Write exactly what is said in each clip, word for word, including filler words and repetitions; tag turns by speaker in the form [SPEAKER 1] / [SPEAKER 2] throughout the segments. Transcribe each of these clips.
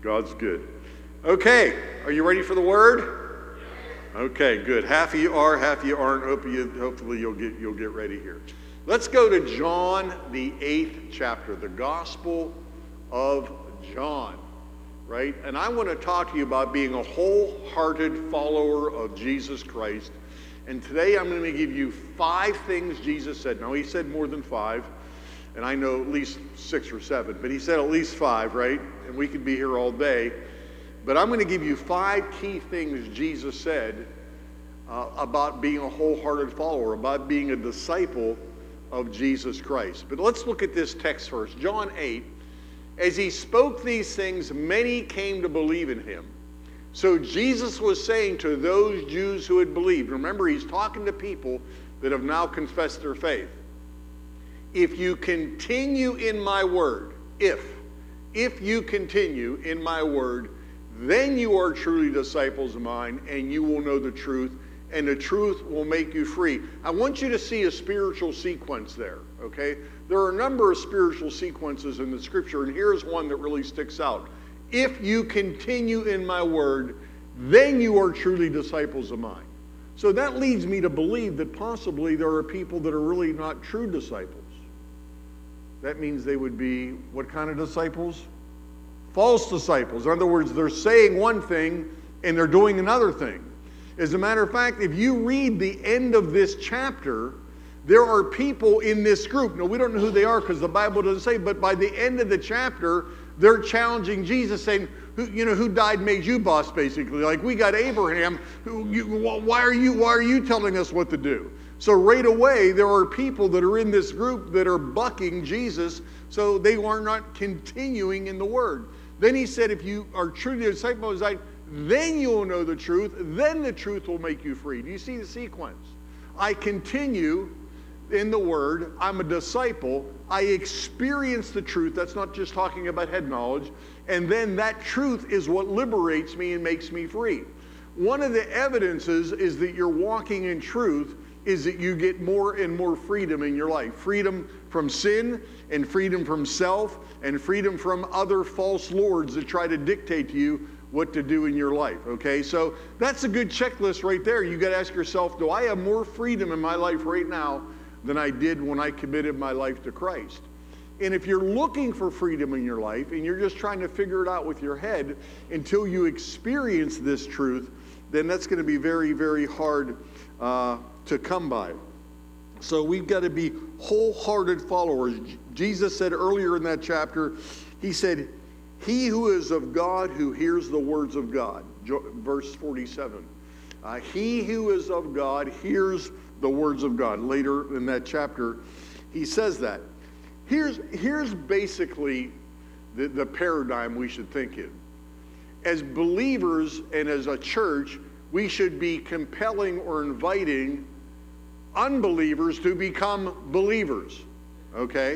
[SPEAKER 1] God's good. Okay, are you ready for the word? Okay, good. Half of you are, half of you aren't. Hope you, hopefully you'll get you'll get ready here. Let's go to John, the eighth chapter, the Gospel of John, right? And I want to talk to you about being a wholehearted follower of Jesus Christ. And today I'm going to give you five things Jesus said. Now, he said more than five, and I know at least six or seven, but he said at least five, right? And we could be here all day. But I'm going to give you five key things Jesus said uh, about being a wholehearted follower, about being a disciple of Jesus Christ. But let's look at this text first. John eight. As he spoke these things, many came to believe in him. So Jesus was saying to those Jews who had believed, remember, he's talking to people that have now confessed their faith. If you continue in my word, if, if you continue in my word, then you are truly disciples of mine, and you will know the truth, and the truth will make you free. I want you to see a spiritual sequence there, okay? There are a number of spiritual sequences in the scripture, and here's one that really sticks out. If you continue in my word, then you are truly disciples of mine. So that leads me to believe that possibly there are people that are really not true disciples. That means they would be what kind of disciples? False disciples. In other words, they're saying one thing and they're doing another thing. As a matter of fact, if you read the end of this chapter, there are people in this group. Now, we don't know who they are because the Bible doesn't say, but by the end of the chapter, they're challenging Jesus, saying, who, you know, who died made you boss, basically. Like, we got Abraham. Who, you, why are you, why are you telling us what to do? So right away, there are people that are in this group that are bucking Jesus, so they are not continuing in the word. Then he said, if you are truly a disciple of mine, then you will know the truth. Then the truth will make you free. Do you see the sequence? I continue in the word. I'm a disciple. I experience the truth. That's not just talking about head knowledge. And then that truth is what liberates me and makes me free. One of the evidences is that you're walking in truth is that you get more and more freedom in your life. Freedom from sin and freedom from self and freedom from other false lords that try to dictate to you what to do in your life, okay? So that's a good checklist right there. You got to ask yourself, do I have more freedom in my life right now than I did when I committed my life to Christ? And if you're looking for freedom in your life and you're just trying to figure it out with your head until you experience this truth, then that's going to be very, very hard uh, to come by. So we've got to be wholehearted followers. Jesus said earlier in that chapter, he said, he who is of God, who hears the words of God. Verse forty-seven. Uh, he who is of God hears the words of God. Later in that chapter, he says that. Here's, here's basically the, the paradigm we should think in. As believers and as a church, we should be compelling or inviting unbelievers to become believers, okay?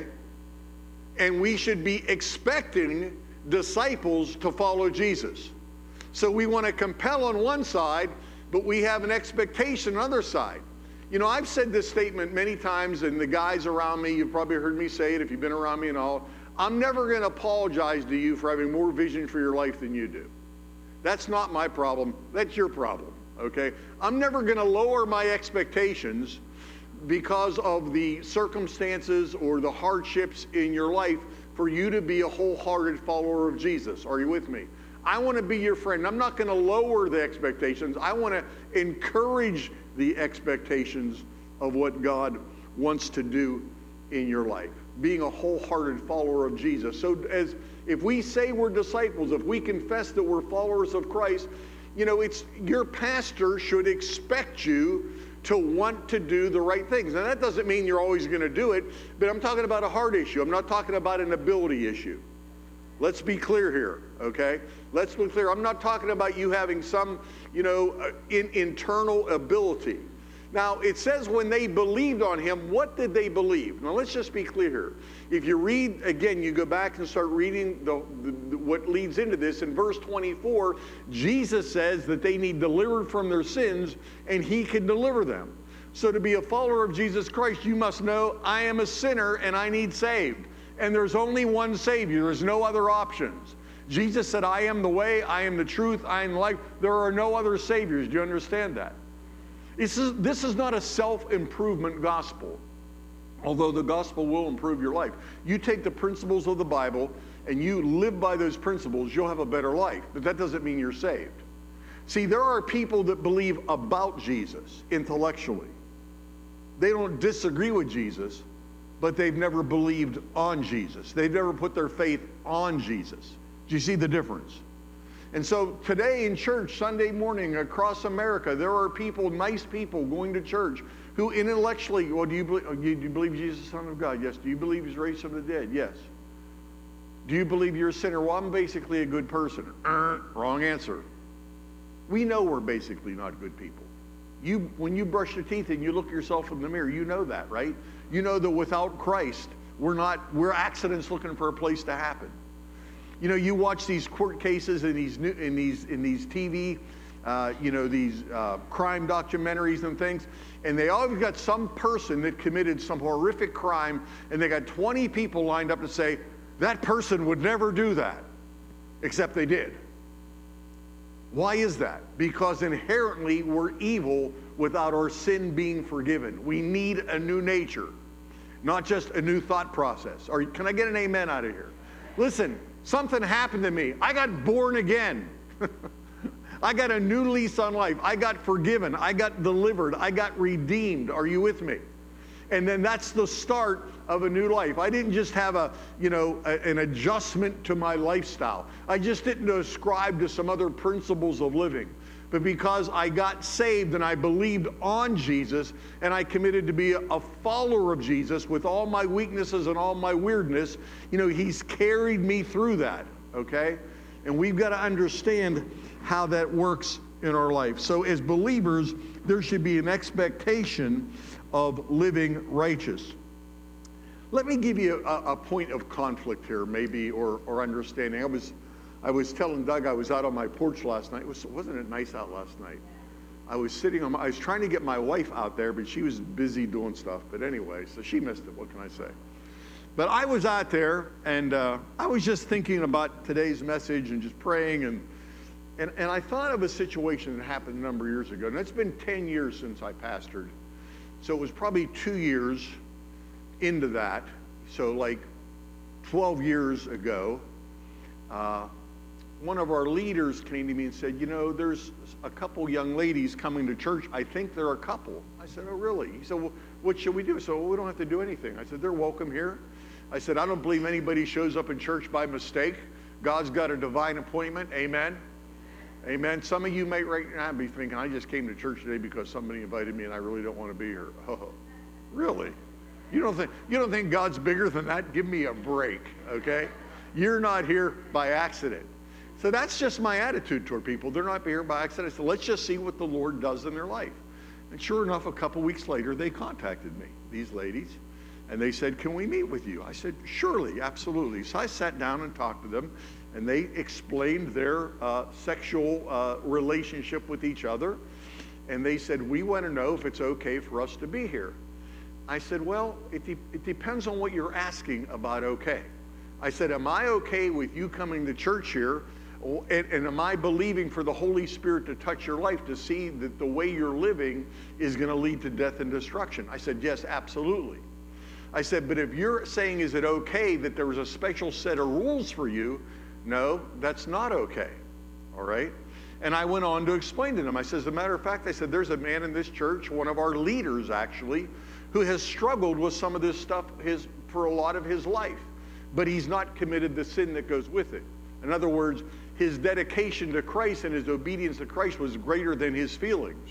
[SPEAKER 1] And we should be expecting disciples to follow Jesus. So we want to compel on one side, but we have an expectation on the other side. You know, I've said this statement many times, and the guys around me, you've probably heard me say it if you've been around me and all, I'm never going to apologize to you for having more vision for your life than you do. That's not my problem. That's your problem, okay? I'm never going to lower my expectations because of the circumstances or the hardships in your life for you to be a wholehearted follower of Jesus. Are you with me? I want to be your friend. I'm not going to lower the expectations. I want to encourage the expectations of what God wants to do in your life. Being a wholehearted follower of Jesus. So as if we say we're disciples, if we confess that we're followers of Christ, you know, it's your pastor should expect you to want to do the right things. Now, that doesn't mean you're always going to do it, but I'm talking about a heart issue. I'm not talking about an ability issue. Let's be clear here, okay? Let's be clear. I'm not talking about you having some, you know, uh, in, internal ability. Now, it says when they believed on him, what did they believe? Now, let's just be clear here. If you read, again, you go back and start reading the, the, what leads into this. In verse twenty-four, Jesus says that they need delivered from their sins, and he can deliver them. So to be a follower of Jesus Christ, you must know, I am a sinner, and I need saved. And there's only one Savior. There's no other options. Jesus said, I am the way, I am the truth, I am the life. There are no other saviors. Do you understand that? This is, this is not a self-improvement gospel, although the gospel will improve your life. You take the principles of the Bible and you live by those principles, you'll have a better life. But that doesn't mean you're saved. See, there are people that believe about Jesus intellectually. They don't disagree with Jesus, but they've never believed on Jesus. They've never put their faith on Jesus. Do you see the difference? And so today in church, Sunday morning, across America, there are people, nice people going to church who intellectually, well, do you believe, do you believe Jesus is the Son of God? Yes. Do you believe he's raised from the dead? Yes. Do you believe you're a sinner? Well, I'm basically a good person. Uh, wrong answer. We know we're basically not good people. You, when you brush your teeth and you look yourself in the mirror, you know that, right? You know that without Christ, we're not, we're accidents looking for a place to happen. You know, you watch these court cases in these new, in these in these T V, uh, you know, these uh, crime documentaries and things, and they always got some person that committed some horrific crime, and they got twenty people lined up to say that person would never do that, except they did. Why is that? Because inherently we're evil without our sin being forgiven. We need a new nature, not just a new thought process. Or can I get an amen out of here? Listen. Something happened to me. I got born again. I got a new lease on life. I got forgiven. I got delivered. I got redeemed. Are you with me? And then that's the start of a new life. I didn't just have a, you know, a, an adjustment to my lifestyle. I just didn't ascribe to some other principles of living. But because I got saved and I believed on Jesus and I committed to be a follower of Jesus with all my weaknesses and all my weirdness, you know, he's carried me through that, okay? And we've got to understand how that works in our life. So as believers, there should be an expectation of living righteous. Let me give you a, a point of conflict here, maybe, or, or understanding. I was I was telling Doug I was out on my porch last night. It was, wasn't it nice out last night? I was sitting on my, I was trying to get my wife out there, but she was busy doing stuff. But anyway, so she missed it. What can I say? But I was out there, and uh, I was just thinking about today's message and just praying. And, and, and I thought of a situation that happened a number of years ago. And it's been ten years since I pastored. So it was probably two years into that. So like twelve years ago, uh, one of our leaders came to me and said, you know, there's a couple young ladies coming to church. I think they're a couple. I said, oh, really? He said, well, what should we do? So well, we don't have to do anything. I said, they're welcome here. I said, I don't believe anybody shows up in church by mistake. God's got a divine appointment. Amen. Amen. Some of you may right now be thinking, I just came to church today because somebody invited me and I really don't want to be here. Oh, really? You don't think, you don't think God's bigger than that? Give me a break, okay? You're not here by accident. So that's just my attitude toward people. They're not here by accident. So let's just see what the Lord does in their life. And sure enough, a couple weeks later, they contacted me, these ladies, and they said, can we meet with you? I said, surely, absolutely. So I sat down and talked to them, and they explained their uh, sexual uh, relationship with each other. And they said, we want to know if it's okay for us to be here. I said, well, it, de- it depends on what you're asking about okay. I said, am I okay with you coming to church here? And, and am I believing for the Holy Spirit to touch your life to see that the way you're living is going to lead to death and destruction? I said, yes, absolutely. I said, but if you're saying, is it okay that there was a special set of rules for you? No, that's not okay. All right? And I went on to explain to them. I said, as a matter of fact, I said, there's a man in this church, one of our leaders actually, who has struggled with some of this stuff his, for a lot of his life. But he's not committed the sin that goes with it. In other words, his dedication to Christ and his obedience to Christ was greater than his feelings.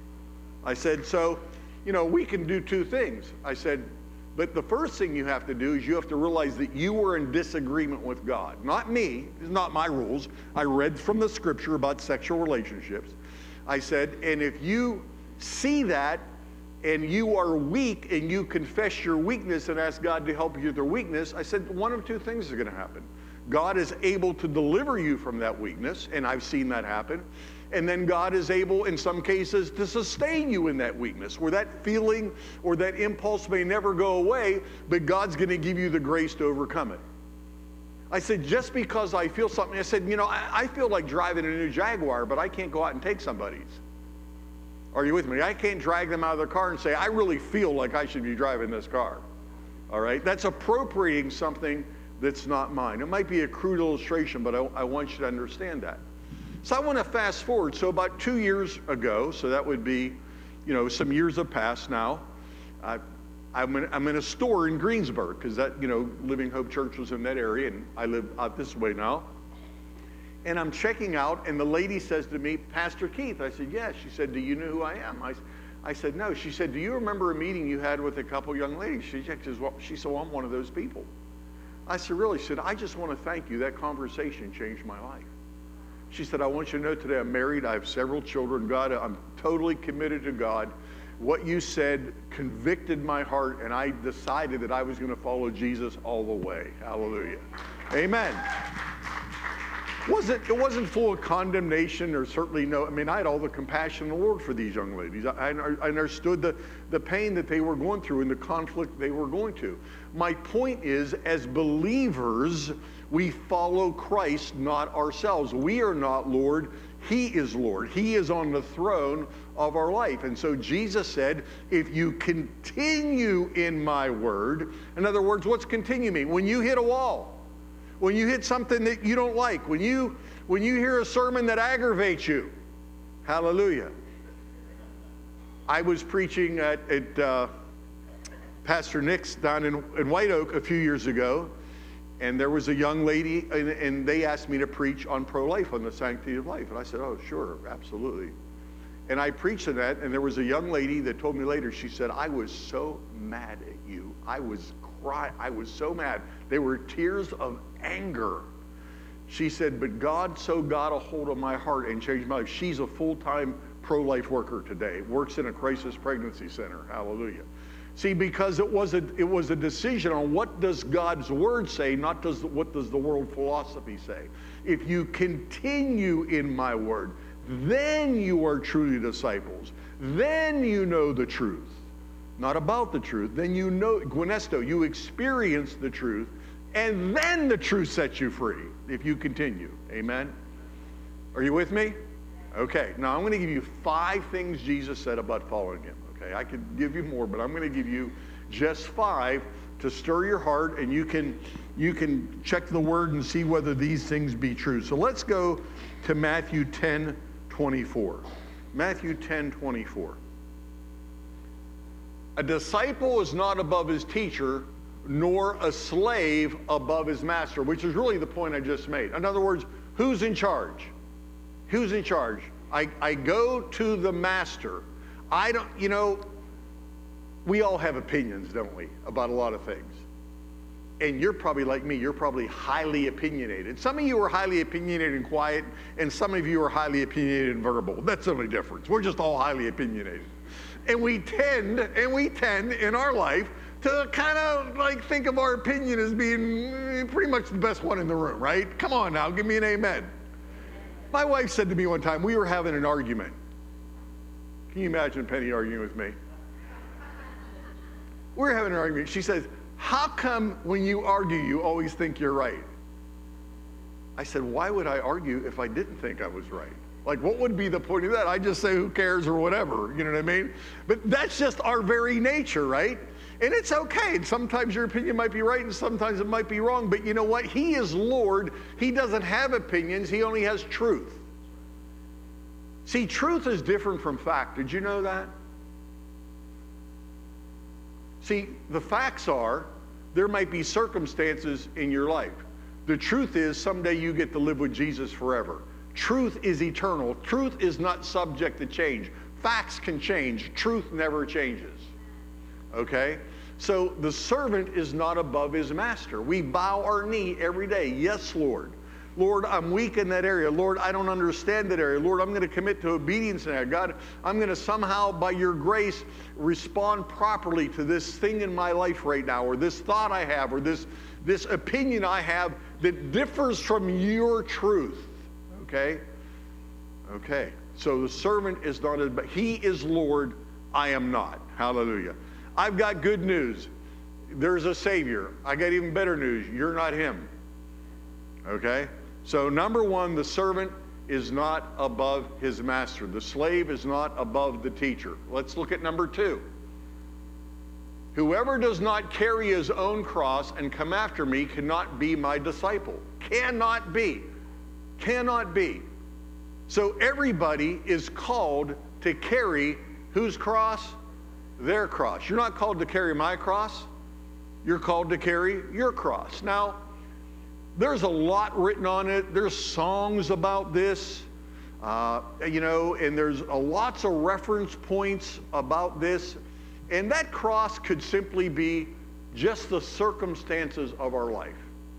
[SPEAKER 1] I said, so, you know, we can do two things. I said, but the first thing you have to do is you have to realize that you were in disagreement with God. Not me. It's not my rules. I read from the scripture about sexual relationships. I said, and if you see that and you are weak and you confess your weakness and ask God to help you with your weakness, I said, one of two things is going to happen. God is able to deliver you from that weakness, and I've seen that happen. And then God is able, in some cases, to sustain you in that weakness, where that feeling or that impulse may never go away, but God's going to give you the grace to overcome it. I said, just because I feel something, I said, you know, I, I feel like driving a new Jaguar, but I can't go out and take somebody's. Are you with me? I can't drag them out of their car and say, I really feel like I should be driving this car. All right? That's appropriating something that's not mine. It might be a crude illustration, but I, I want you to understand that. So I want to fast forward. So about two years ago, so that would be, you know, some years have passed now. I, I'm in, I'm in a store in Greensburg because that, you know, Living Hope Church was in that area, and I live out this way now. And I'm checking out, and the lady says to me, Pastor Keith. I said, yes. She said, do you know who I am? I, I said, no. She said, do you remember a meeting you had with a couple young ladies? She, says, well, she said, well, I'm one of those people. I said, really? She said, I just want to thank you. That conversation changed my life. She said, I want you to know today I'm married. I have several children. God, I'm totally committed to God. What you said convicted my heart, and I decided that I was going to follow Jesus all the way. Hallelujah. Amen. Wasn't, it wasn't full of condemnation or certainly no, I mean, I had all the compassion in the Lord for these young ladies. I, I understood the, the pain that they were going through and the conflict they were going to. My point is, as believers, we follow Christ, not ourselves. We are not Lord. He is Lord. He is on the throne of our life. And so Jesus said, if you continue in my word, in other words, what's continue mean? When you hit a wall, when you hit something that you don't like, when you, when you hear a sermon that aggravates you, hallelujah. I was preaching at, at uh, Pastor Nick's down in, in White Oak a few years ago, and there was a young lady, and, and they asked me to preach on pro-life, on the sanctity of life. And I said, oh, sure, absolutely. And I preached on that, and there was a young lady that told me later, she said, I was so mad at you. I was crying. I was so mad. They were tears of anger. She said, but God so got a hold of my heart and changed my life. She's a full-time pro-life worker today, works in a crisis pregnancy center. Hallelujah. See, because it was a, it was a decision on what does God's word say, not does what does the world philosophy say. If you continue in my word, then you are truly disciples. Then you know the truth. Not about the truth. Then you know, Gwinesto, you experience the truth, and then the truth sets you free if you continue. Amen? Are you with me? Okay, now I'm going to give you five things Jesus said about following him. Okay, I could give you more, but I'm going to give you just five to stir your heart, and you can you can check the word and see whether these things be true. So let's go to Matthew ten twenty-four. Matthew ten twenty-four. A disciple is not above his teacher, nor a slave above his master, which is really the point I just made. In other words, who's in charge? Who's in charge? I, I go to the master. I don't, you know, we all have opinions, don't we, about a lot of things. And you're probably like me, you're probably highly opinionated. Some of you are highly opinionated and quiet, and some of you are highly opinionated and verbal. That's the only difference. We're just all highly opinionated. And we tend, and we tend in our life to kind of like think of our opinion as being pretty much the best one in the room, right? Come on now, give me an amen. My wife said to me one time, we were having an argument. Can you imagine Penny arguing with me? We're having an argument. She says, how come when you argue, you always think you're right? I said, why would I argue if I didn't think I was right? Like, what would be the point of that? I just say, who cares or whatever, you know what I mean? But that's just our very nature, right? And it's okay. And sometimes your opinion might be right and sometimes it might be wrong. But you know what? He is Lord. He doesn't have opinions. He only has truth. See, truth is different from fact. Did you know that? See, the facts are there might be circumstances in your life. The truth is someday you get to live with Jesus forever. Truth is eternal. Truth is not subject to change. Facts can change. Truth never changes. Okay? So the servant is not above his master. We bow our knee every day. Yes, Lord. Lord, I'm weak in that area. Lord, I don't understand that area. Lord, I'm going to commit to obedience in that. God, I'm going to somehow, by your grace, respond properly to this thing in my life right now, or this thought I have, or this, this opinion I have that differs from your truth. Okay? Okay. So the servant is not, but he is Lord, I am not. Hallelujah. I've got good news. There's a Savior. I got even better news. You're not him. Okay? So number one, the servant is not above his master. The slave is not above the teacher. Let's look at number two. Whoever does not carry his own cross and come after me cannot be my disciple. Cannot be. Cannot be. So everybody is called to carry whose cross? Their cross. You're not called to carry my cross. You're called to carry your cross. Now, there's a lot written on it. There's songs about this, uh, you know, and there's a lots of reference points about this. And that cross could simply be just the circumstances of our life.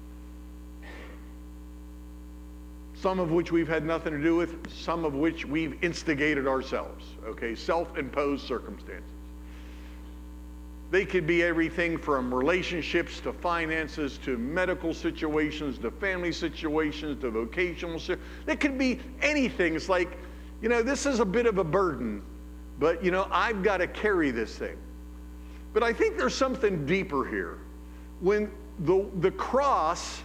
[SPEAKER 1] Some of which we've had nothing to do with, some of which we've instigated ourselves, okay? Self-imposed circumstances. They could be everything from relationships to finances to medical situations to family situations to vocational situations. It could be anything. It's like, you know, this is a bit of a burden, but, you know, I've got to carry this thing. But I think there's something deeper here. When the, the cross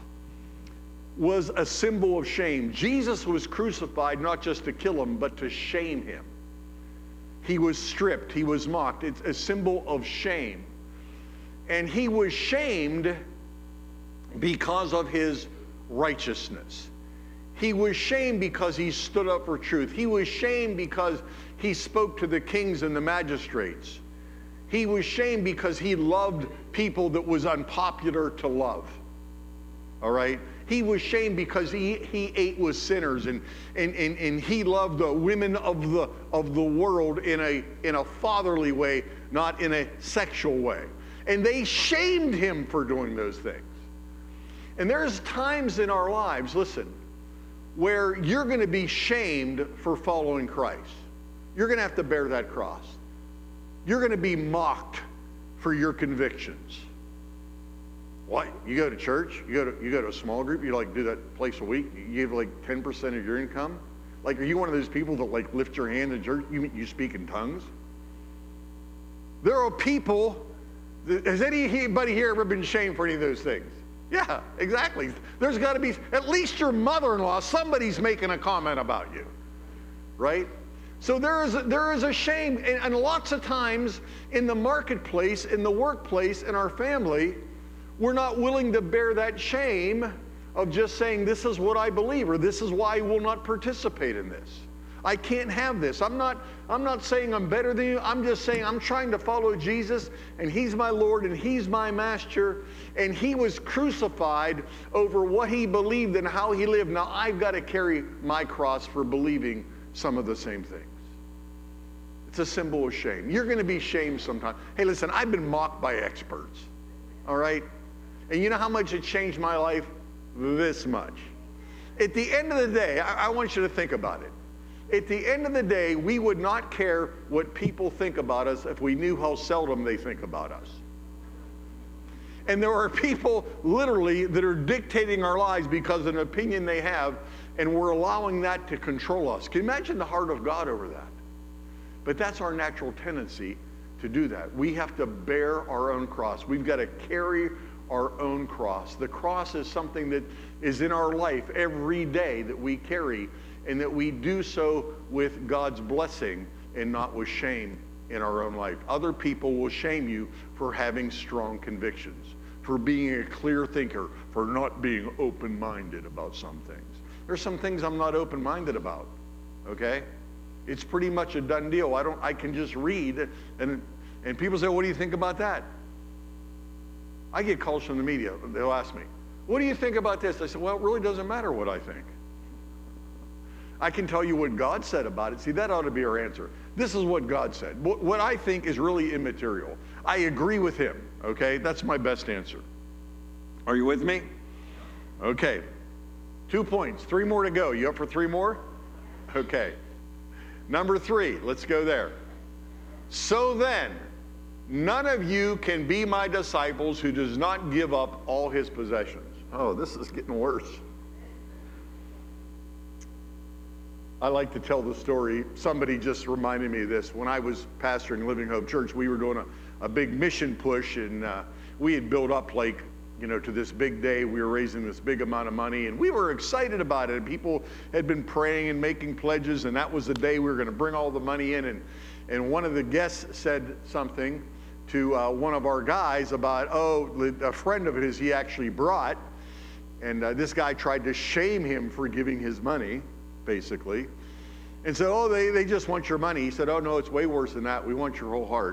[SPEAKER 1] was a symbol of shame, Jesus was crucified not just to kill him, but to shame him. He was stripped. He was mocked. It's a symbol of shame. And he was shamed because of his righteousness. He was shamed because he stood up for truth. He was shamed because he spoke to the kings and the magistrates. He was shamed because he loved people that was unpopular to love. All right? He was shamed because he, he ate with sinners, and, and, and, and he loved the women of the, of the world in a, in a fatherly way, not in a sexual way. And they shamed him for doing those things. And there's times in our lives, listen, where you're going to be shamed for following Christ. You're going to have to bear that cross. You're going to be mocked for your convictions. What? You go to church? You go to, you go to a small group? You like do that place a week? You give like ten percent of your income? Like, are you one of those people that like lift your hand in church? You, you speak in tongues? There are people, that, has anybody here ever been shamed for any of those things? Yeah, exactly. There's got to be, at least your mother-in-law, somebody's making a comment about you, right? So there is, there is a shame, and, and lots of times in the marketplace, in the workplace, in our family, we're not willing to bear that shame of just saying, this is what I believe, or this is why I will not participate in this. I can't have this. I'm not, I'm not saying I'm better than you. I'm just saying I'm trying to follow Jesus, and he's my Lord, and he's my master, and he was crucified over what he believed and how he lived. Now I've got to carry my cross for believing some of the same things. It's a symbol of shame. You're going to be shamed sometime. Hey, listen, I've been mocked by experts, all right? And you know how much it changed my life? This much. At the end of the day, I, I want you to think about it. At the end of the day, we would not care what people think about us if we knew how seldom they think about us. And there are people literally that are dictating our lives because of an opinion they have, and we're allowing that to control us. Can you imagine the heart of God over that? But that's our natural tendency to do that. We have to bear our own cross. We've got to carry our own cross. The cross is something that is in our life every day that we carry, and that we do so with God's blessing and not with shame in our own life. Other people will shame you for having strong convictions, for being a clear thinker, for not being open-minded about some things. There's some things I'm not open-minded about, okay? It's pretty much a done deal. I don't, I can just read, and, and people say, what do you think about that? I get calls from the media. They'll ask me, what do you think about this? I said, well, it really doesn't matter what I think. I can tell you what God said about it. See, that ought to be our answer. This is what God said. What, what I think is really immaterial. I agree with him, okay? That's my best answer. Are you with me? Okay. Two points. Three more to go. You up for three more? Okay. Number three. Let's go there. So then, none of you can be my disciples who does not give up all his possessions. Oh, this is getting worse. I like to tell the story. Somebody just reminded me of this. When I was pastoring Living Hope Church, we were doing a, a big mission push, and uh, we had built up like you know, to this big day. We were raising this big amount of money, and we were excited about it. And people had been praying and making pledges, and that was the day we were going to bring all the money in. And, and one of the guests said something to uh, one of our guys about, oh, a friend of his he actually brought, and uh, this guy tried to shame him for giving his money, basically, and said, oh, they, they just want your money. He said, oh, no, it's way worse than that. We want your whole heart.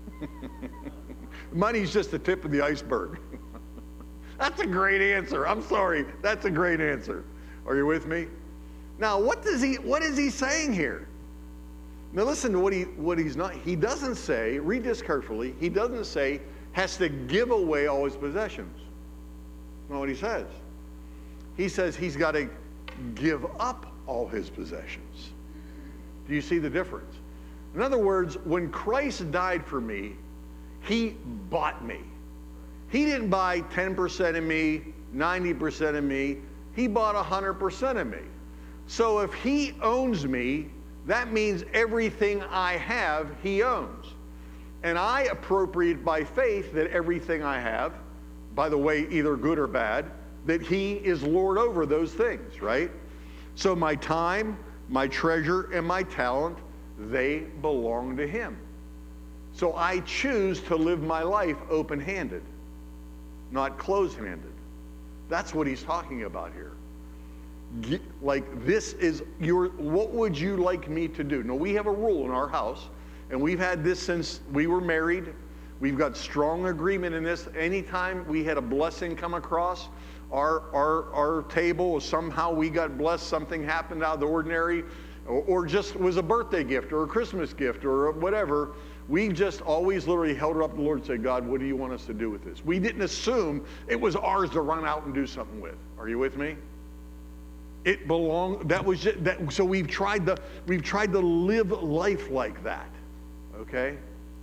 [SPEAKER 1] Money's just the tip of the iceberg. That's a great answer. I'm sorry. That's a great answer. Are you with me? Now, what does he, what is he saying here? Now, listen to what he, what he's not, he doesn't say, read this carefully, he doesn't say, has to give away all his possessions. That's not what he says. He says he's got to give up all his possessions. Do you see the difference? In other words, when Christ died for me, he bought me. He didn't buy ten percent of me, ninety percent of me. He bought one hundred percent of me. So if he owns me, that means everything I have, he owns. And I appropriate by faith that everything I have, by the way, either good or bad, that he is Lord over those things, right? So my time, my treasure, and my talent, they belong to him. So I choose to live my life open-handed, not closed-handed. That's what he's talking about here. Get, like this is your, what would you like me to do? Now, we have a rule in our house, and we've had this since we were married. We've got strong agreement in this. Anytime we had a blessing come across our, our, our table, somehow we got blessed, something happened out of the ordinary, or, or just was a birthday gift or a Christmas gift or whatever, we just always literally held it up to the Lord and said, God, what do you want us to do with this? We didn't assume it was ours to run out and do something with. Are you with me? It belonged, that was just, that, so we've tried to, we've tried to live life like that, okay?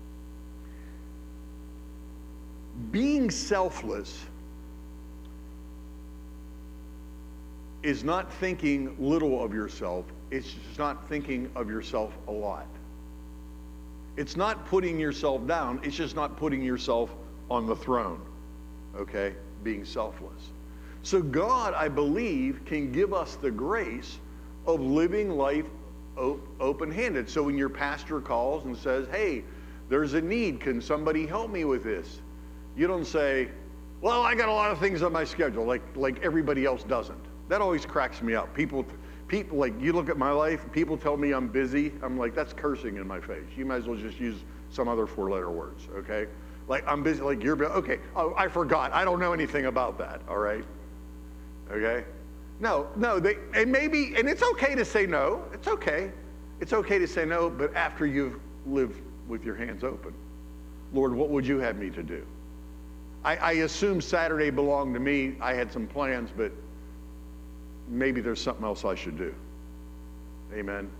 [SPEAKER 1] Being selfless is not thinking little of yourself. It's just not thinking of yourself a lot. It's not putting yourself down. It's just not putting yourself on the throne, okay? Being selfless. So God, I believe, can give us the grace of living life op- open-handed. So when your pastor calls and says, hey, there's a need, can somebody help me with this? You don't say, well, I got a lot of things on my schedule, like, like everybody else doesn't. That always cracks me up. People, people, like, you look at my life, people tell me I'm busy. I'm like, that's cursing in my face. You might as well just use some other four-letter words, okay? Like, I'm busy, like, you're busy. Okay, oh, I forgot. I don't know anything about that, all right? Okay? No, no, they, and maybe, and it's okay to say no. It's okay. It's okay to say no, but after you've lived with your hands open. Lord, what would you have me to do? I, I assume Saturday belonged to me. I had some plans, but maybe there's something else I should do. Amen.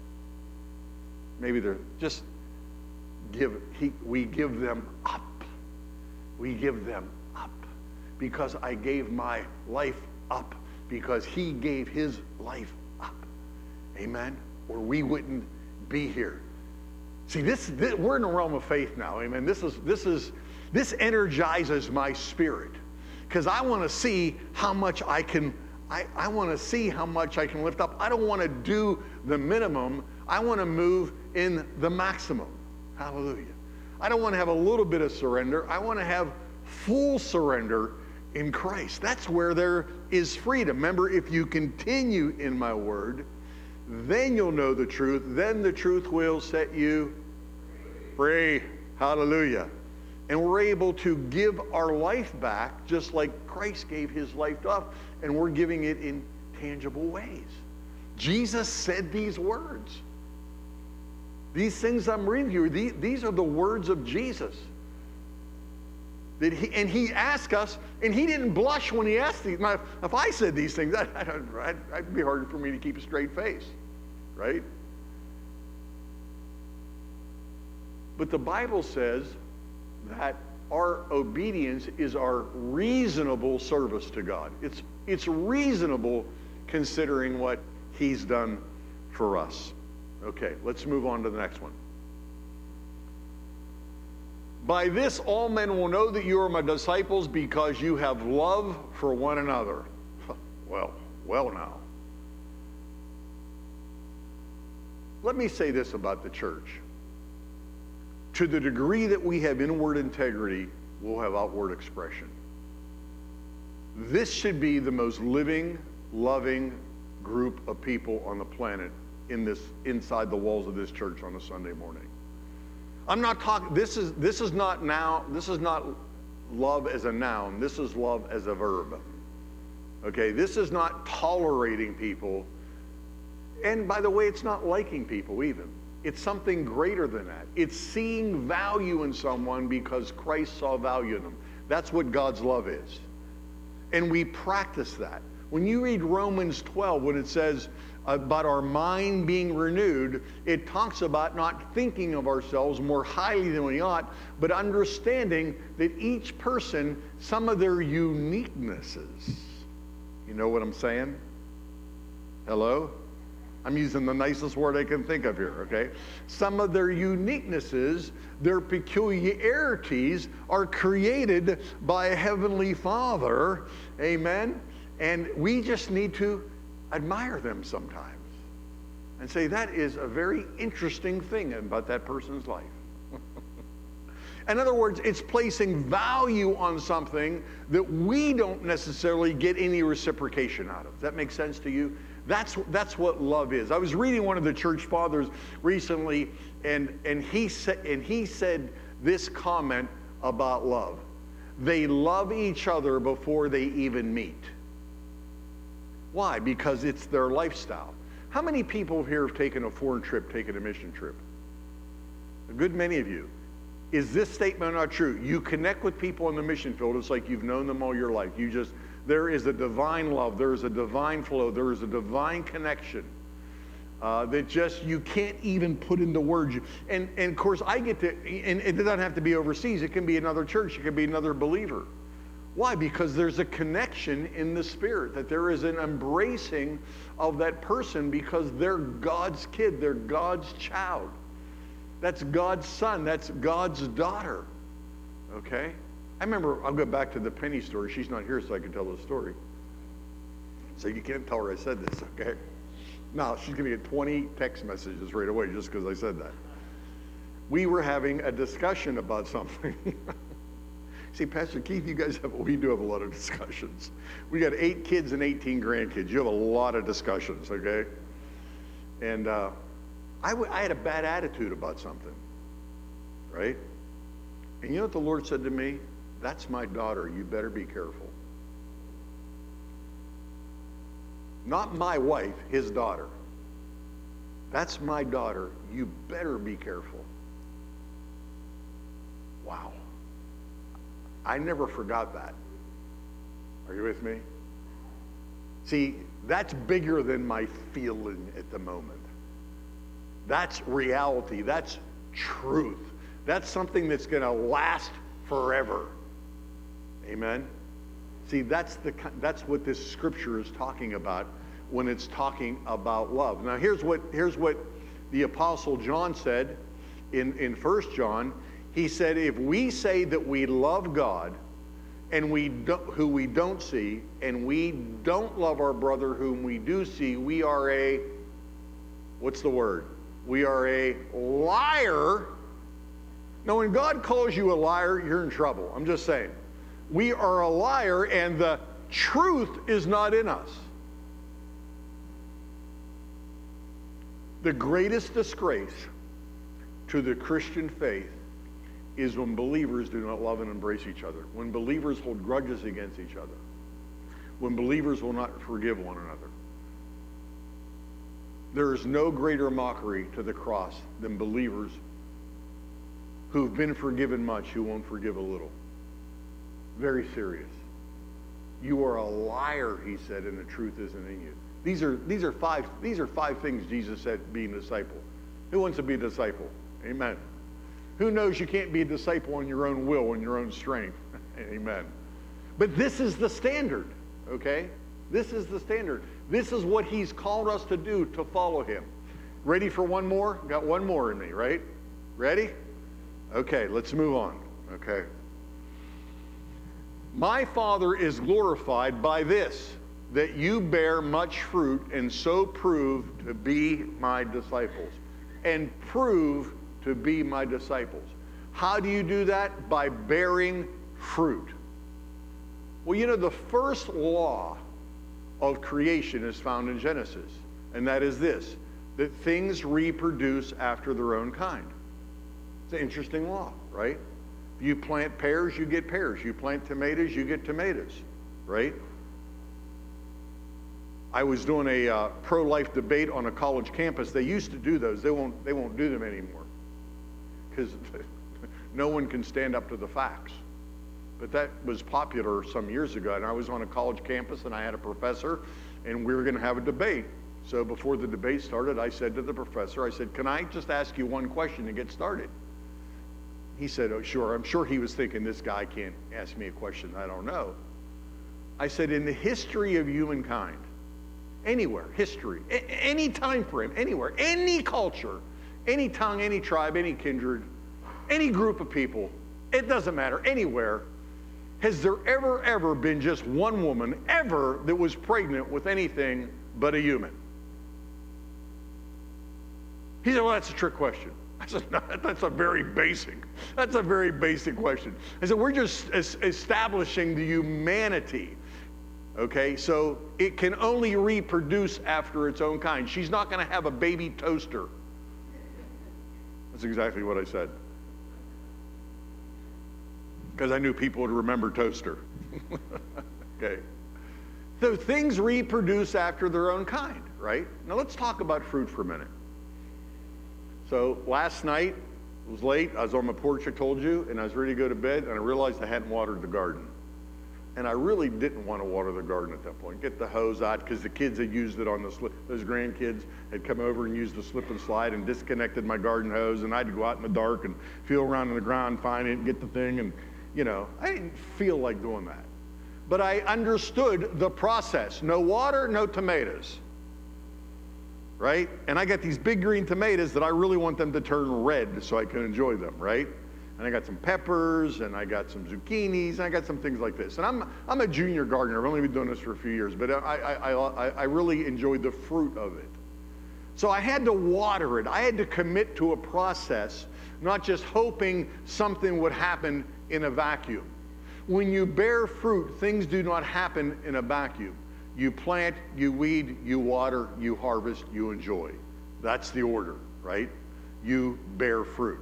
[SPEAKER 1] Maybe there, just give, he, we give them up. We give them up because I gave my life up because he gave his life up. Amen. Or we wouldn't be here. See, this, this we're in the realm of faith now. Amen. This is this is this energizes my spirit because I want to see how much I can I, I want to see how much I can lift up. I don't want to do the minimum. I want to move in the maximum. Hallelujah. I don't want to have a little bit of surrender. I want to have full surrender in Christ. That's where there is freedom. Remember, if you continue in my word, then you'll know the truth. Then the truth will set you free. Hallelujah. And we're able to give our life back just like Christ gave his life to us. And we're giving it in tangible ways. Jesus said these words. These things I'm reading you, these, these are the words of Jesus. That he, and he asked us, and he didn't blush when he asked these. Now, if, if I said these things, that, I'd, it'd be hard for me to keep a straight face, right? But the Bible says that our obedience is our reasonable service to God. It's, it's reasonable considering what he's done for us. Okay, let's move on to the next one. By this all men will know that you are my disciples because you have love for one another. Well, well now. Let me say this about the church. To the degree that we have inward integrity, we'll have outward expression. This should be the most living, loving group of people on the planet in this, inside the walls of this church on a Sunday morning. I'm not talking, this is, this is not now, this is not love as a noun, this is love as a verb. Okay, this is not tolerating people. And by the way, it's not liking people even. It's something greater than that. It's seeing value in someone because Christ saw value in them. That's what God's love is. And we practice that. When you read Romans twelve, when it says about our mind being renewed, it talks about not thinking of ourselves more highly than we ought, but understanding that each person, some of their uniquenesses. You know what I'm saying? Hello? I'm using the nicest word I can think of here, okay? Some of their uniquenesses, their peculiarities are created by a heavenly Father, amen? And we just need to admire them sometimes and say, that is a very interesting thing about that person's life. In other words, it's placing value on something that we don't necessarily get any reciprocation out of. Does that make sense to you? That's, that's what love is. I was reading one of the church fathers recently, and, and, he sa- and he said this comment about love. They love each other before they even meet. Why? Because it's their lifestyle. How many people here have taken a foreign trip, taken a mission trip? A good many of you. Is this statement not true? You connect with people in the mission field, it's like you've known them all your life. You just, there is a divine love, there is a divine flow, there is a divine connection uh, that just, you can't even put into words. And, and of course, I get to, and it doesn't have to be overseas, it can be another church, it can be another believer. Why? Because there's a connection in the spirit, that there is an embracing of that person because they're God's kid, they're God's child. That's God's son, that's God's daughter, okay? I remember, I'll go back to the Penny story. She's not here so I can tell the story. So you can't tell her I said this, okay? Now, she's gonna get twenty text messages right away just because I said that. We were having a discussion about something. See, Pastor Keith, you guys have, we do have a lot of discussions. We got eight kids and eighteen grandkids. You have a lot of discussions, okay? And uh, I, w- I had a bad attitude about something, right? And you know what the Lord said to me? That's my daughter. You better be careful. Not my wife, his daughter. That's my daughter. You better be careful. Wow. I never forgot that. Are you with me? See, that's bigger than my feeling at the moment. That's reality. That's truth. That's something that's going to last forever. Amen? See, that's, the, that's what this scripture is talking about when it's talking about love. Now, here's what, here's what the Apostle John said in, in First John. He said, if we say that we love God and we don't, who we don't see, and we don't love our brother whom we do see, we are a, what's the word? We are a liar. Now, when God calls you a liar, you're in trouble. I'm just saying. We are a liar, and the truth is not in us. The greatest disgrace to the Christian faith is when believers do not love and embrace each other. When believers hold grudges against each other. When believers will not forgive one another. There is no greater mockery to the cross than believers who've been forgiven much who won't forgive a little. Very serious. You are a liar, he said, and the truth isn't in you. These are, these are five, these are five things Jesus said being a disciple. Who wants to be a disciple? Amen. Who knows you can't be a disciple on your own will and your own strength? Amen. But this is the standard, okay? This is the standard. This is what he's called us to do, to follow him. Ready for one more? Got one more in me, right? Ready? Okay, let's move on. Okay. My Father is glorified by this, that you bear much fruit and so prove to be my disciples. And prove to be my disciples. How do you do that? By bearing fruit. Well, you know, the first law of creation is found in Genesis, and that is this, that things reproduce after their own kind. It's an interesting law, right? You plant pears, you get pears. You plant tomatoes, you get tomatoes, right? I was doing a uh, pro-life debate on a college campus. They used to do those. They won't, they won't do them anymore because no one can stand up to the facts. But that was popular some years ago, and I was on a college campus, and I had a professor, and we were going to have a debate. So before the debate started, I said to the professor, I said, can I just ask you one question to get started? He said, oh, sure. I'm sure he was thinking, this guy can't ask me a question I don't know. I said, in the history of humankind, anywhere, history, a- any time frame, anywhere, any culture, any tongue, any tribe, any kindred, any group of people, it doesn't matter, anywhere, has there ever, ever been just one woman ever that was pregnant with anything but a human? He said, well, that's a trick question. I said, no, that's a very basic, that's a very basic question. I said, we're just es- establishing the humanity, okay? So it can only reproduce after its own kind. She's not gonna have a baby toaster. That's exactly what I said. Because I knew people would remember toaster. Okay. So things reproduce after their own kind, right? Now let's talk about fruit for a minute. So last night, it was late, I was on my porch, I told you, and I was ready to go to bed, and I realized I hadn't watered the garden. And I really didn't want to water the garden at that point. Get the hose out, because the kids had used it on the slip, those grandkids had come over and used the slip and slide and disconnected my garden hose, and I had to go out in the dark and feel around in the ground, find it, and get the thing, and you know, I didn't feel like doing that. But I understood the process. No water, no tomatoes. Right? And I got these big green tomatoes that I really want them to turn red so I can enjoy them, right? And I got some peppers, and I got some zucchinis, and I got some things like this. And I'm, I'm a junior gardener. I've only been doing this for a few years, but I, I, I, I really enjoyed the fruit of it. So I had to water it. I had to commit to a process, not just hoping something would happen in a vacuum. When you bear fruit, things do not happen in a vacuum. You plant, you weed, you water, you harvest, you enjoy. That's the order, right? You bear fruit.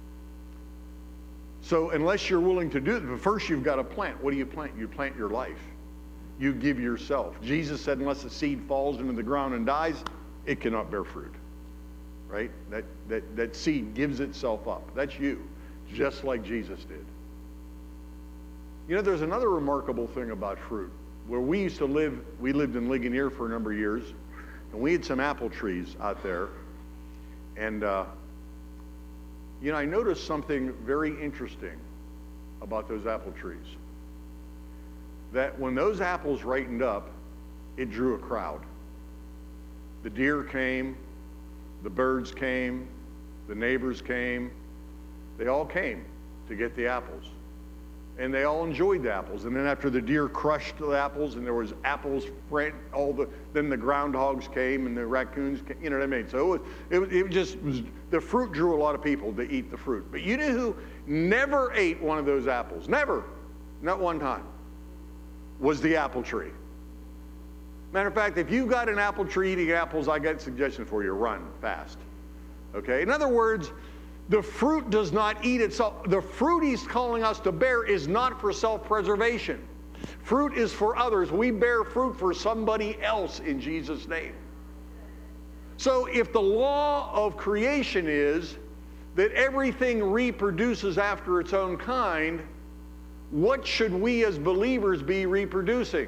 [SPEAKER 1] So unless you're willing to do it, first you've got to plant. What do you plant? You plant your life. You give yourself. Jesus said, unless the seed falls into the ground and dies, it cannot bear fruit, right? That, that, that seed gives itself up. That's you, just like Jesus did. You know, there's another remarkable thing about fruit. Where we used to live, we lived in Ligonier for a number of years, and we had some apple trees out there. And, uh, you know, I noticed something very interesting about those apple trees. That when those apples ripened up, it drew a crowd. The deer came, the birds came, the neighbors came. They all came to get the apples. And they all enjoyed the apples. And then after the deer crushed the apples and there was apples, all the, then the groundhogs came and the raccoons came, you know what I mean? So it, was, it, was, it just was, the fruit drew a lot of people to eat the fruit. But you know who never ate one of those apples? Never, not one time, was the apple tree. Matter of fact, if you've got an apple tree eating apples, I got a suggestion for you, run fast. Okay, in other words, the fruit does not eat itself. The fruit he's calling us to bear is not for self-preservation. Fruit is for others. We bear fruit for somebody else in Jesus' name. So if the law of creation is that everything reproduces after its own kind, what should we as believers be reproducing?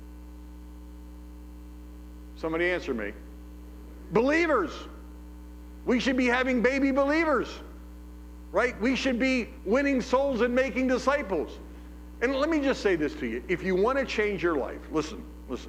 [SPEAKER 1] Somebody answer me. Believers. We should be having baby believers, right? We should be winning souls and making disciples. And let me just say this to you. If you want to change your life, listen, listen.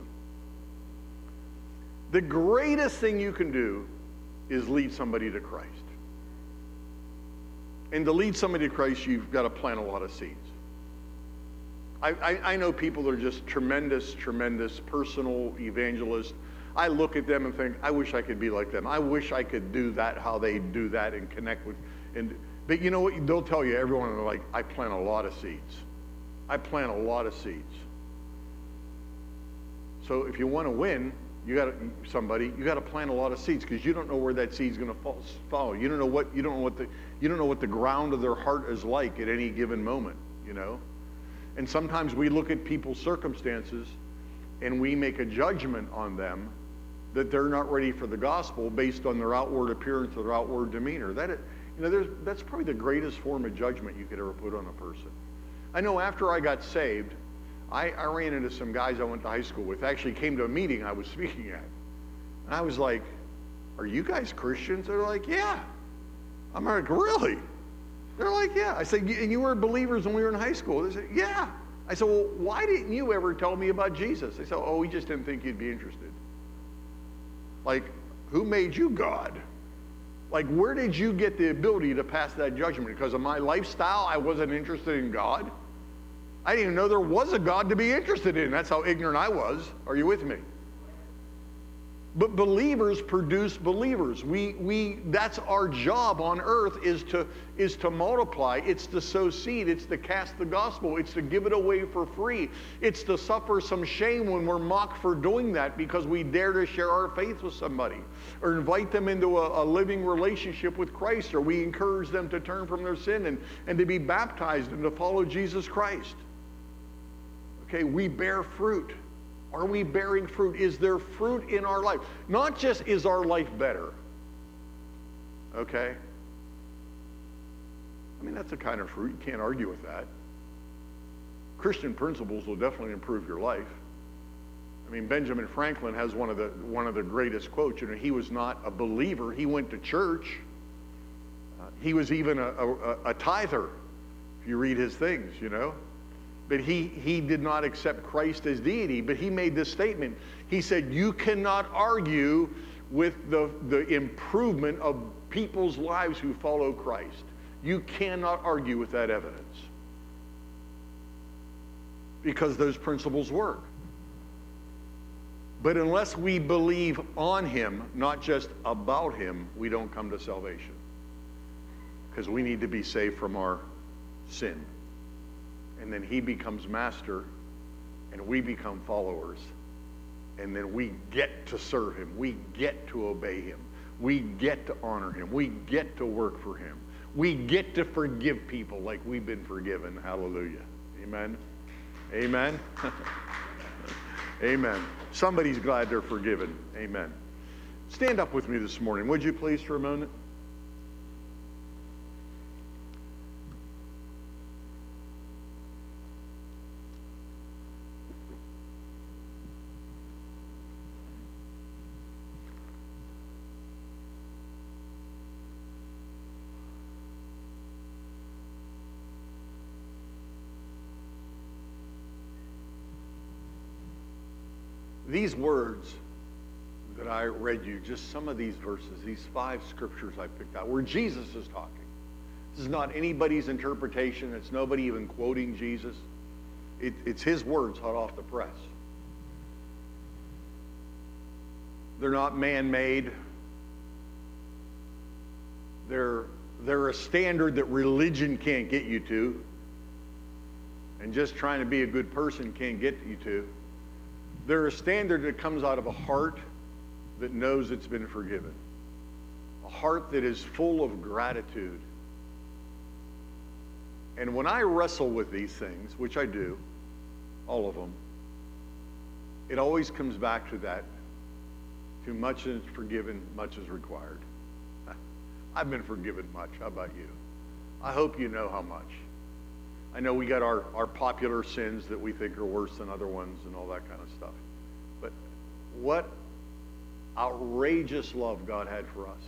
[SPEAKER 1] The greatest thing you can do is lead somebody to Christ. And to lead somebody to Christ, you've got to plant a lot of seeds. I, I, I know people that are just tremendous, tremendous personal evangelists. I look at them and think, I wish I could be like them. I wish I could do that, how they do that, and connect with. And but you know what? They'll tell you, everyone, they're like, I plant a lot of seeds. I plant a lot of seeds. So if you want to win, you got to, somebody, you got to plant a lot of seeds, because you don't know where that seed's going to follow. You don't know what you don't know what the you don't know what the ground of their heart is like at any given moment. You know, and sometimes we look at people's circumstances, and we make a judgment on them that they're not ready for the gospel based on their outward appearance or their outward demeanor. That is, you know, there's, that's probably the greatest form of judgment you could ever put on a person. I know after I got saved, I, I ran into some guys I went to high school with. Actually came to a meeting I was speaking at. And I was like, are you guys Christians? They're like, yeah. I'm like, really? They're like, yeah. I said, and you were believers when we were in high school? They said, yeah. I said, well, why didn't you ever tell me about Jesus? They said, oh, we just didn't think you'd be interested. Like, who made you God? Like, where did you get the ability to pass that judgment? Because of my lifestyle, I wasn't interested in God? I didn't even know there was a God to be interested in. That's how ignorant I was. Are you with me? But believers produce believers. We, we, that's our job on earth, is to, is to multiply. It's to sow seed. It's to cast the gospel. It's to give it away for free. It's to suffer some shame when we're mocked for doing that because we dare to share our faith with somebody, or invite them into a, a living relationship with Christ, or we encourage them to turn from their sin and, and to be baptized and to follow Jesus Christ. Okay, we bear fruit. Are we bearing fruit? Is there fruit in our life? Not just is our life better. Okay? I mean, that's a kind of fruit. You can't argue with that. Christian principles will definitely improve your life. I mean, Benjamin Franklin has one of the one of the greatest quotes. You know, he was not a believer. He went to church. Uh, he was even a, a, a tither, if you read his things, you know. But he, he did not accept Christ as deity. But he made this statement. He said, you cannot argue with the, the improvement of people's lives who follow Christ. You cannot argue with that evidence. Because those principles work. But unless we believe on him, not just about him, we don't come to salvation. Because we need to be saved from our sin. And then he becomes master, and we become followers. And then we get to serve him. We get to obey him. We get to honor him. We get to work for him. We get to forgive people like we've been forgiven. Hallelujah. Amen. Amen. Amen. Somebody's glad they're forgiven. Amen. Stand up with me this morning, would you please, for a moment? These words that I read you, just some of these verses, these five scriptures I picked out, where Jesus is talking. This is not anybody's interpretation. It's nobody even quoting Jesus. It, it's his words hot off the press. They're not man-made. They're, they're a standard that religion can't get you to. And just trying to be a good person can't get you to. They're a standard that comes out of a heart that knows it's been forgiven. A heart that is full of gratitude. And when I wrestle with these things, which I do, all of them, it always comes back to that. Too much is forgiven, much is required. I've been forgiven much. How about you? I hope you know how much. I know we got our, our popular sins that we think are worse than other ones and all that kind of stuff. But what outrageous love God had for us.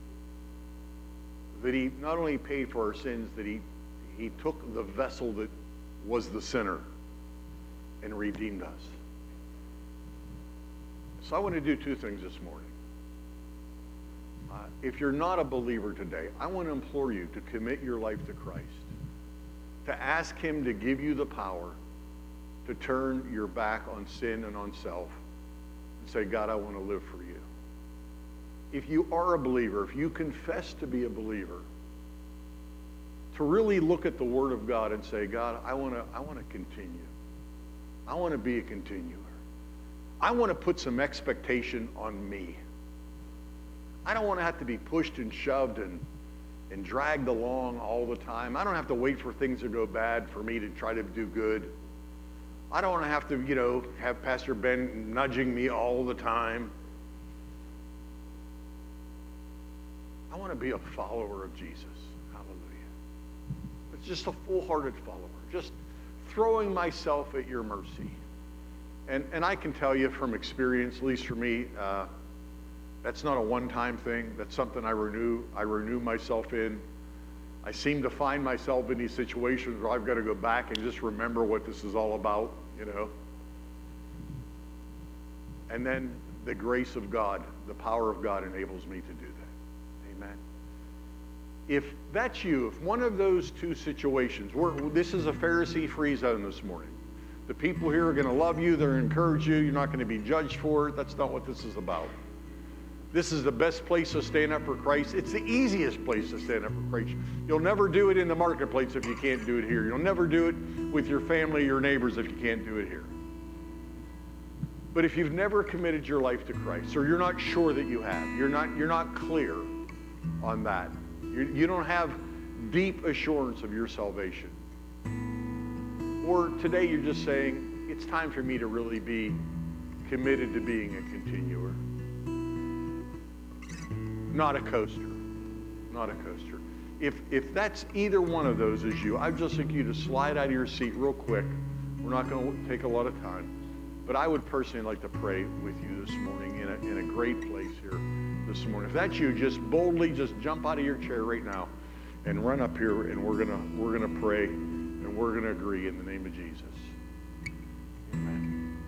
[SPEAKER 1] That he not only paid for our sins, that he, he took the vessel that was the sinner and redeemed us. So I want to do two things this morning. Uh, if you're not a believer today, I want to implore you to commit your life to Christ, to ask him to give you the power to turn your back on sin and on self and say, God, I want to live for you. If you are a believer, if you confess to be a believer, to really look at the Word of God and say, God, I want to I want to continue. I want to be a continuer. I want to put some expectation on me. I don't want to have to be pushed and shoved and, and dragged along all the time. I don't have to wait for things to go bad for me to try to do good. I don't want to have to, you know, have Pastor Ben nudging me all the time. I want to be a follower of Jesus. Hallelujah. It's just a full-hearted follower, just throwing myself at your mercy. And, and I can tell you from experience, at least for me, uh, that's not a one-time thing. That's something I renew. I renew myself in. I seem to find myself in these situations where I've got to go back and just remember what this is all about, you know. And then the grace of God, the power of God enables me to do that. Amen. If that's you, if one of those two situations, we're, this is a Pharisee-free zone this morning. The people here are going to love you. They're going to encourage you. You're not going to be judged for it. That's not what this is about. This is the best place to stand up for Christ. It's the easiest place to stand up for Christ. You'll never do it in the marketplace if you can't do it here. You'll never do it with your family, your neighbors, if you can't do it here. But if you've never committed your life to Christ, or you're not sure that you have, you're not, you're not clear on that, you, you don't have deep assurance of your salvation, or today you're just saying, it's time for me to really be committed to being a continuer. Not a coaster. Not a coaster. If, if that's either one of those is you, I'd just like you to slide out of your seat real quick. We're not going to take a lot of time. But I would personally like to pray with you this morning in a, in a great place here this morning. If that's you, just boldly just jump out of your chair right now and run up here, and we're gonna we're gonna pray and we're gonna agree in the name of Jesus. Amen.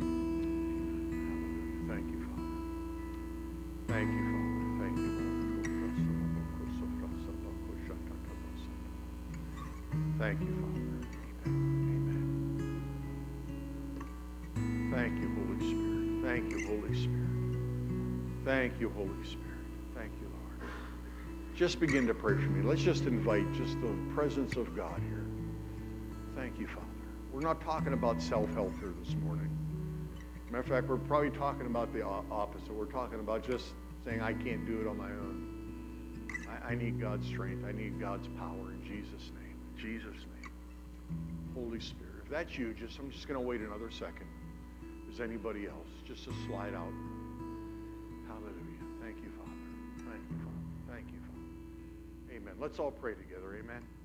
[SPEAKER 1] Thank you, Father. Thank you, Father. Thank you, Father. Thank you, Father. Thank you, Holy Spirit. Thank you, Holy Spirit. Thank you, Holy Spirit. Thank you, Lord. Just begin to pray for me. Let's just invite just the presence of God here. Thank you, Father. We're not talking about self-help here this morning. Matter of fact, we're probably talking about the opposite. We're talking about just saying, I can't do it on my own. I, I need God's strength. I need God's power in Jesus' name. In Jesus' name. Holy Spirit. If that's you, just I'm just going to wait another second. Is anybody else? Just to slide out. Hallelujah. Thank you, Father. Thank you, Father. Thank you, Father. Amen. Let's all pray together. Amen.